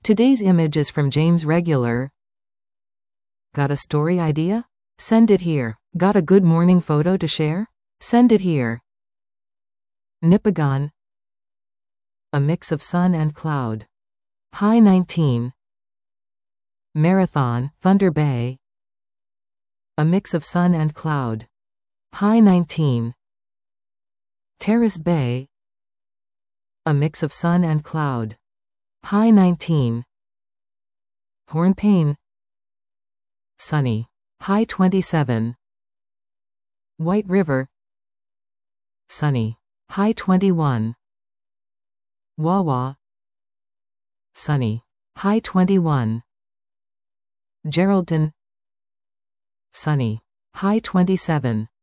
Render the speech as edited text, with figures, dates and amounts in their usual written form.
Today's image is from James Regular. Got a story idea? Send it here. Got a good morning photo to share? Send it here. Nipigon. A mix of sun and cloud. High 19. Marathon, Thunder Bay. A mix of sun and cloud. High 19. Terrace Bay. A mix of sun and cloud. High 19. Hornpain. Sunny. High 27. White River. Sunny. High 21. Wawa. Sunny. High 21. Geraldton. Sunny. High 27.